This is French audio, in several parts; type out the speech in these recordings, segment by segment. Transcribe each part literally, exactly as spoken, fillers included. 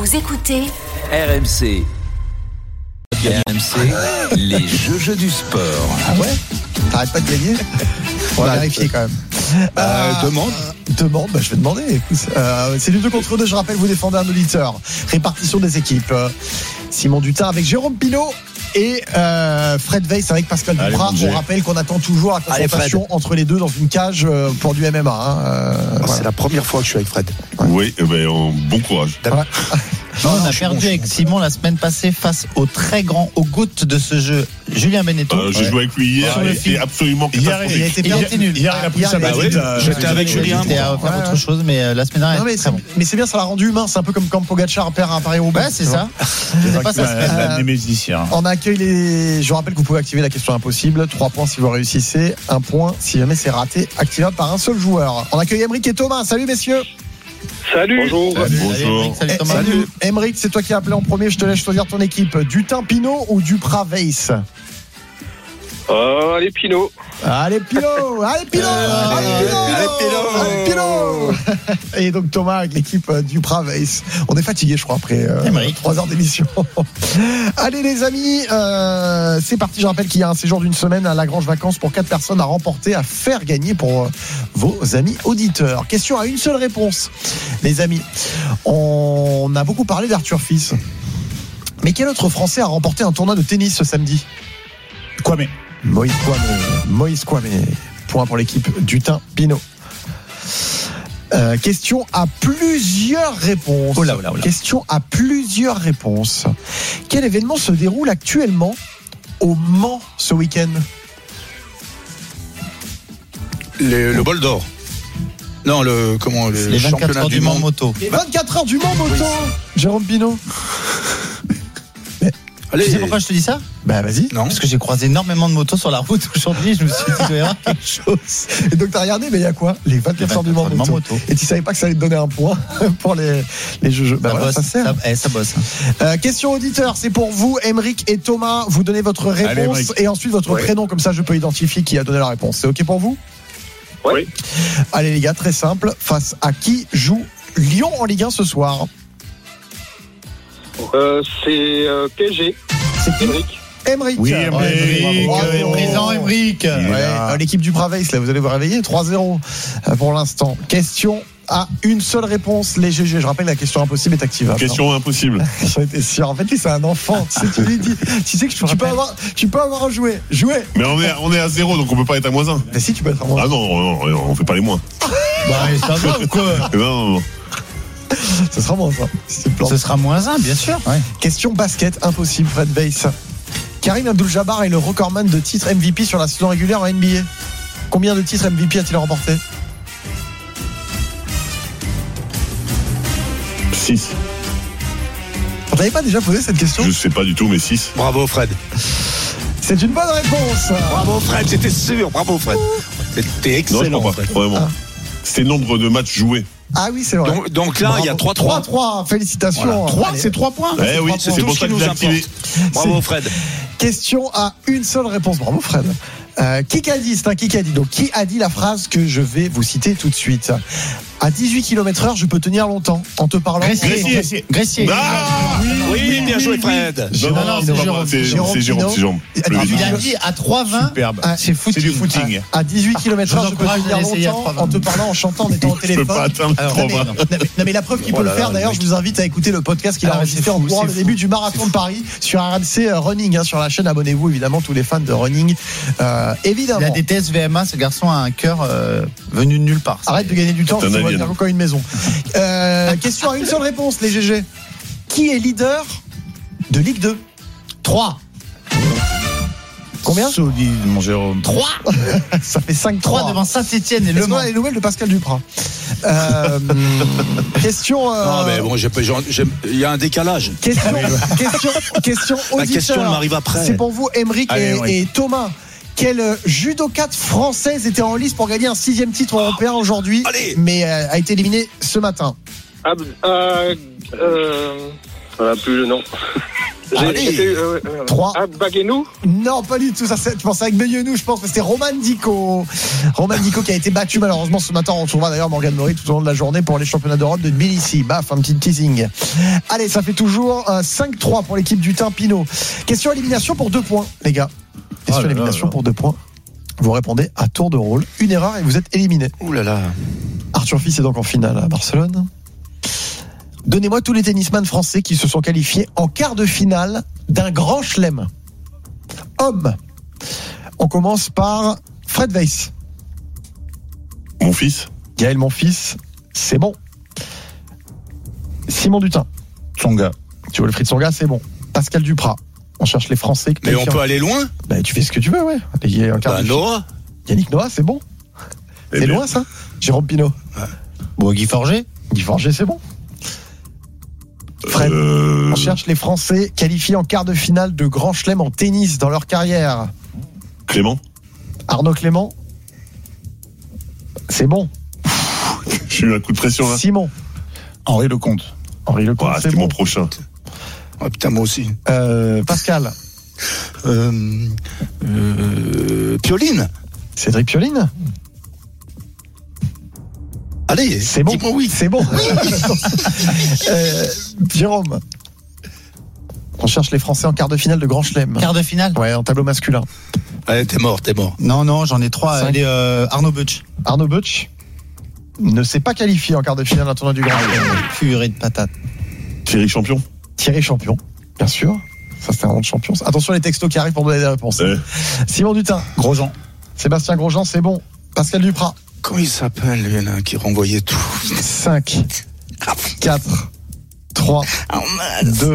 Vous écoutez R M C. R M C, les jeux du sport. Ah ouais? T'arrêtes pas de gagner? On va vérifier quand même. Euh, euh, demande. Euh, demande, bah, je vais demander. Écoute. Euh, c'est du deux contre deux, je rappelle, vous défendez un auditeur. Répartition des équipes. Simon Dutin avec Jérôme Pinot et euh, Fred Weiss avec Pascal Duprat. On rappelle qu'on attend toujours la confrontation Allez, entre les deux dans une cage pour du M M A. Hein. Euh, oh, voilà. C'est la première fois que je suis avec Fred. Ouais. Oui, eh ben, bon courage. Ouais. Non, on a perdu bon, avec Simon la semaine passée face au très grand, au GOAT de ce jeu, Julien Benetton. Euh, j'ai ouais. joué avec lui hier, ouais, il était absolument catastrophique. Il a été perdu nul. Hier, il a pris sa balle. J'étais avec Julien. J'étais à faire autre chose, mais la semaine dernière. Non, mais, c'est, bon. mais c'est bien, ça l'a rendu humain. C'est un peu comme quand Pogacar perd à Paris-Roubaix. Ouais, c'est ça. C'est pas ça. On accueille les. Je vous rappelle que vous pouvez activer la question impossible. Trois points si vous réussissez. Un point si jamais c'est raté. Activable par un seul joueur. On accueille Aymeric et Thomas. Salut messieurs. Salut. Bonjour. Salut, Bonjour. Salut, Thomas. Salut. Aymeric, c'est toi qui as appelé en premier. Je te laisse choisir ton équipe. Dutin Pinot ou Duprat Weiss? Euh, allez, Pinot. Allez, Pinot. Allez, Pinot. Euh, allez, Pinot. Allez, Pinot. Allez, Pinot. Et donc Thomas avec l'équipe Duprat Weiss. On est fatigué, je crois, après euh, trois heures d'émission. Allez, les amis, euh, c'est parti. Je rappelle qu'il y a un séjour d'une semaine à Lagrange Vacances pour quatre personnes à remporter, à faire gagner pour euh, vos amis auditeurs. Question à une seule réponse, les amis. On a beaucoup parlé d'Arthur Fils. Mais quel autre Français a remporté un tournoi de tennis ce samedi? Kwame. Moïse Kwame. Moïse Kwame. Point pour l'équipe Dutin Pinot. Euh, question à plusieurs réponses. Oh là, oh là, oh là. Question à plusieurs réponses. Quel événement se déroule actuellement au Mans ce week-end? Le, le bol d'or. Non, le comment le les vingt-quatre heures du Mans moto. Les vingt-quatre heures du Mans moto. Oui. Jérôme Pinot. Allez, tu sais pourquoi je te dis ça? Bah vas-y. Non. Parce que j'ai croisé énormément de motos sur la route aujourd'hui. Je me suis dit qu'il doit y avoir quelque chose. Et donc t'as regardé, mais il y a quoi? Les vingt-quatre heures du Mans moto. moto. Et tu savais pas que ça allait te donner un point pour les, les jeux. Bah ça, voilà, bosse, ça sert. Ça, eh, ça bosse. Euh, question auditeur, c'est pour vous, Aymeric et Thomas. Vous donnez votre réponse Allez, et ensuite votre oui. prénom. Comme ça, je peux identifier qui a donné la réponse. C'est OK pour vous? Oui. Allez les gars, très simple. Face à qui joue Lyon en Ligue un ce soir? euh, C'est euh, P S G. C'est qui? Aymeric. Aymeric. Oui, Aymeric. Présent Aymeric. Ouais, l'équipe du Bravais, là, vous allez vous réveiller. trois zéro pour l'instant. Question à une seule réponse, les G G. Je rappelle, la question impossible est activable. Question impossible. J'en étais sûr. En fait, lui, c'est un enfant. Tu sais, tu lui dis, tu sais que tu peux avoir, tu peux avoir un jouet. Jouet. Mais on est, on est à zéro, donc on peut pas être à moins un. Mais si, tu peux être à moins un. Ah non, non, non, on fait pas les moins. Bah, ça va ou quoi? Non, non, non. Ce sera moins un. Si Ce sera moins un, bien sûr. Ouais. Question basket, impossible, Fred Weiss. Karim Abdul-Jabbar est le recordman de titres M V P sur la saison régulière en N B A. Combien de titres M V P a-t-il remporté? six. On t'avait pas déjà posé cette question? Je sais pas du tout, mais six. Bravo Fred. C'est une bonne réponse. Bravo Fred, j'étais sûr. Bravo Fred. T'es excellent. Non, je crois pas, Fred. vraiment. Ah. C'était le nombre de matchs joués. Ah oui, c'est vrai. Donc, donc là, il y a trois trois. trois trois, félicitations. Voilà. trois, c'est trois points. Eh oui, c'est, c'est pour ça que j'ai activé. Bravo Fred. Question à une seule réponse. Bravo Fred. Euh, qui a dit, c'est un qui a dit. Donc qui a dit la phrase que je vais vous citer tout de suite? À dix-huit kilomètres heure, je peux tenir longtemps en te parlant. Gressier. Gressier. Ah oui, oui, bien joué Fred. Non, non, non, c'est Jérôme. C'est Jérôme. C'est Jérôme. Il a dit à trois vingt. Superbe. C'est footing. C'est du footing. À dix-huit kilomètres heure, je peux tenir longtemps en te parlant, en chantant, en étant au téléphone. Je peux pas atteindre trois vingt. Non mais la preuve qu'il peut le faire. D'ailleurs, je vous invite à écouter le podcast qu'il a enregistré en courant le début du marathon de Paris sur R M C Running, sur la chaîne. Abonnez-vous évidemment, tous les fans de running. Évidemment. Il a des T S V M A. Ce garçon a un cœur venu de nulle part. Arrête de gagner du temps. C'est encore une maison. Euh, question à une seule réponse, les G G. Qui est leader de Ligue deux? trois. Combien? Solide, mon Jérôme. trois. Ça fait cinq trois. trois devant Saint-Etienne et Le Mans. Les nouvelles de Pascal Duprat. Euh, question. Euh... Non, mais bon, il y a un décalage. Question, question, question auditeur. La question m'arrive après. C'est pour vous, Aymeric et, oui. et Thomas. Quelle judokate française était en lice pour gagner un sixième titre européen aujourd'hui, Allez. mais euh, a été éliminée ce matin? Ah, euh, euh, voilà, plus le nom. J'ai- Allez. j'étais, euh, euh, Trois. Ah, Baguenou. Non, pas du tout. Ça, c'est- tu pensais avec Beyenou, je pense, mais c'était Roman Dico. Roman Dico qui a été battu malheureusement ce matin. On retrouvera d'ailleurs Morgan Mori tout au long de la journée pour les championnats d'Europe de Tbilissi. Baf, un petit teasing. Allez, ça fait toujours euh, cinq trois pour l'équipe du Team Pinot. Question élimination pour deux points, les gars. Question Oh là là élimination là. pour deux points. Vous répondez à tour de rôle. Une erreur et vous êtes éliminé. Ouh là là. Arthur Fils est donc en finale à Barcelone. Donnez-moi tous les tennisman français qui se sont qualifiés en quart de finale d'un grand chelem. Homme. On commence par Fred Weiss. Mon fils. Gaël Monfils, c'est bon. Simon Dutin. Tsonga. Tu vois le Fritz Tsonga, c'est bon. Pascal Duprat. On cherche les Français. Mais on peut aller loin. Bah, tu fais ce que tu veux, ouais. Il est en quart Bah, de Noah. Yannick Noah, c'est bon. Eh C'est bien. loin, ça. Jérôme Pinault. Bon, Guy Forger. Guy Forger, c'est bon. Fred. Euh, On cherche les Français qualifiés en quart de finale de Grand Chelem en tennis dans leur carrière. Clément. Arnaud Clément. C'est bon. J'ai eu un coup de pression là. Simon. Henri Lecomte. Henri Lecomte, Ah, c'est c'était bon. mon prochain. Ah putain, moi aussi. Euh, Pascal. Euh, euh, Pioline. Cédric Pioline. Allez, C'est bon. dis-moi oui. C'est bon. euh, Jérôme. On cherche les Français en quart de finale de Grand Chelem. Quart de finale. Ouais, en tableau masculin. Allez, t'es mort, t'es mort. Non, non, j'en ai trois. Cinq. Elle est, euh, Arnaud Butch. Arnaud Butch ne s'est pas qualifié en quart de finale d'un tournoi du Grand Chelem. Purée de patate. Thierry Champion. Thierry Champion, bien sûr. Ça, c'est un nom de champion. Attention les textos qui arrivent pour donner des réponses. Ouais. Simon Dutin. Grosjean. Sébastien Grosjean, c'est bon. Pascal Duprat. Comment il s'appelle, lui, là, qui renvoyait tout? cinq, quatre, trois, deux,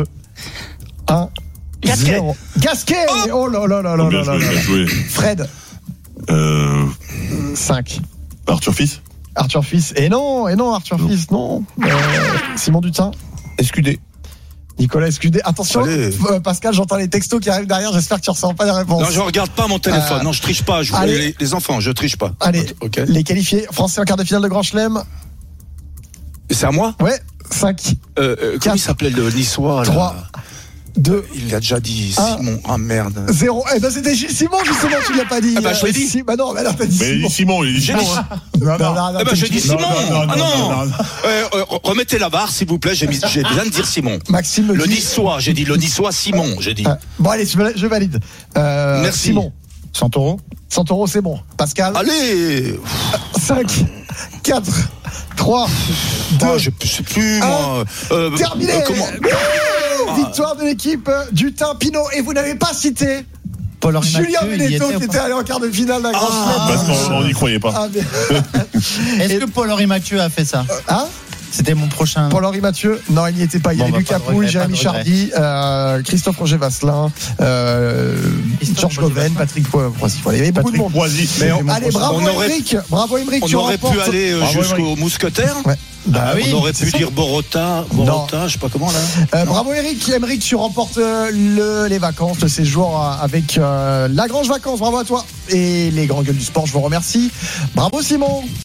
un. Gasquet. zéro. Gasquet. Oh là là là là Bien là joué, là bien là. joué. Fred. Euh, cinq. Arthur Fils. Arthur Fils. Et non, et non, Arthur Non. Fils, non. Euh, Simon Dutin. S Q D. Nicolas Escudé. Attention, Allez. euh, Pascal, j'entends les textos qui arrivent derrière. J'espère que tu ressens pas les réponses. Non, je regarde pas mon téléphone. Euh, non, je triche pas. Je vois allez. les, les enfants, je triche pas. Allez, Ok. les qualifiés français en quart de finale de Grand Chelem. C'est à moi? Ouais, cinq, Euh, euh, Quatre. comment il s'appelait le niçois, là? trois, deux, Il l'a déjà dit, Un. Simon. Ah merde. zéro. Eh ben c'était Gilles Simon, justement, tu l'as pas dit. Ah bah, je l'ai Euh, dit. Si, bah non, bah non, t'as dit Mais il Simon. dit Simon, il dit J'ai Simon. dit. hein. Non, non, non, non, Eh ben, t'as je dit- dis Simon. non, non, Ah non, non. non, non. Euh, euh, remettez la barre, s'il vous plaît. J'ai mis, j'ai bien de dire Simon. Maxime me Le dit. niçois, j'ai dit le niçois Simon, j'ai dit. Euh, bon, allez, je, je valide. Euh, Merci. Simon. Santoro. Santoro, c'est bon. Pascal. Allez. cinq, quatre, trois, deux. Oh, je sais plus, moi. Euh, Terminé. euh, comment Wouh, victoire de l'équipe du Team Pinot. Et vous n'avez pas cité Paul Henri Julien Mathieu, il y Beneteau était ou qui pas était allé en quart de finale d'un Grand Chelem. Parce qu'on n'y croyait pas. Ah, mais- Est-ce que Paul-Henri Mathieu a fait ça? Hein C'était mon prochain. Paul-Henri Mathieu, non, il n'y était pas. Il y Bon, avait bah, Lucas pas de Pouille, regret, Jérémy pas de regret. Chardy, euh, Christophe Roger Vasselin, euh, Christophe Georges Roger Goven, Vasselin. Patrick Poivre. Il y avait beaucoup de Patrick monde. Poisy. Mais on- mon allez, prochain. bravo On aurait- Émeric, bravo Émeric, On tu aurait pu remportes- aller euh, Bravo, jusqu'au Émeric. mousquetaire. Ouais. Bah On oui, aurait c'est pu ça. dire Borota, Borota, je sais pas comment là. Euh, bravo Eric, Émeric, tu remportes euh, le, les vacances, le séjour euh, avec euh, Lagrange Vacances. Bravo à toi et les grands gueules du sport. Je vous remercie. Bravo Simon.